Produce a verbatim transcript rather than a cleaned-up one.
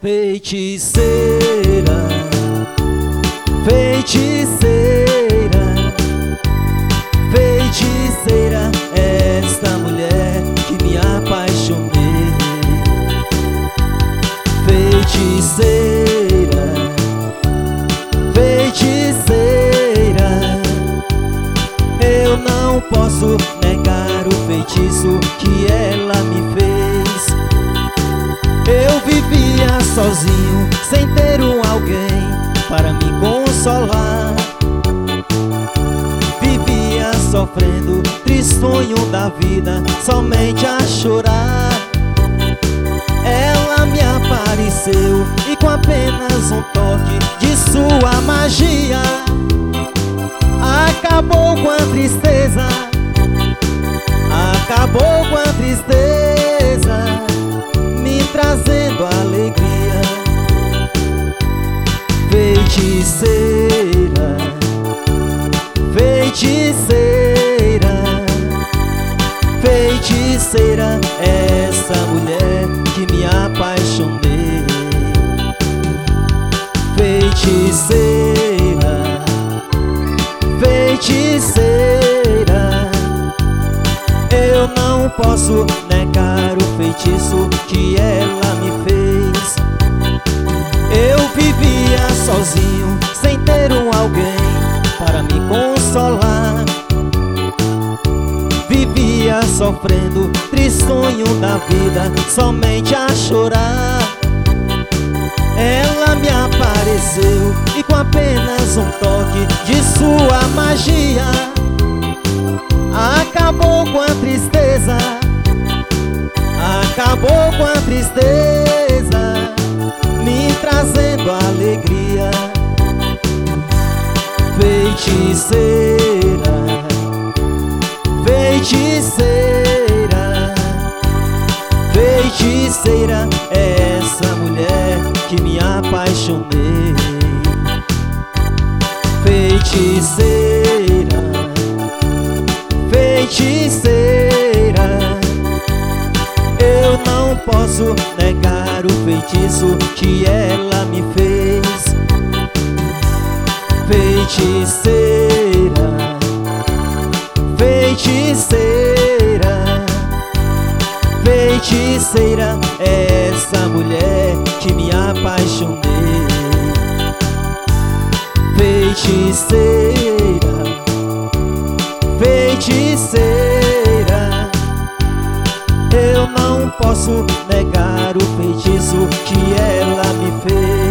Feiticeira, feiticeira, feiticeira, esta mulher que me apaixonei. Feiticeira, feiticeira, eu não posso negar o feitiço que ela me fez. Eu vivia sozinho, sem ter um alguém para me consolar. Vivia sofrendo, tristonho da vida, somente a chorar. Ela me apareceu e com apenas um toque de sua magia acabou com a tristeza, acabou com a tristeza, me trazendo alegria. Feiticeira, feiticeira, feiticeira, essa mulher que me apaixonei. Feiticeira, feiticeira, eu não posso negar o feitiço que ela me fez. Eu vivia sozinho, sem ter um alguém para me consolar. Vivia sofrendo, tristonho da vida, somente a chorar. Ela me apareceu e com apenas um toque de sua magia acabou com a tristeza, acabou com a tristeza, me trazendo alegria. Feiticeira, feiticeira, feiticeira, essa mulher que me apaixonei. Feiticeira, feiticeira, eu não posso negar o feitiço que ela me fez. Feiticeira, feiticeira, feiticeira, essa mulher que me apaixonei. Feiticeira, feiticeira, eu não posso negar o feitiço que ela me fez.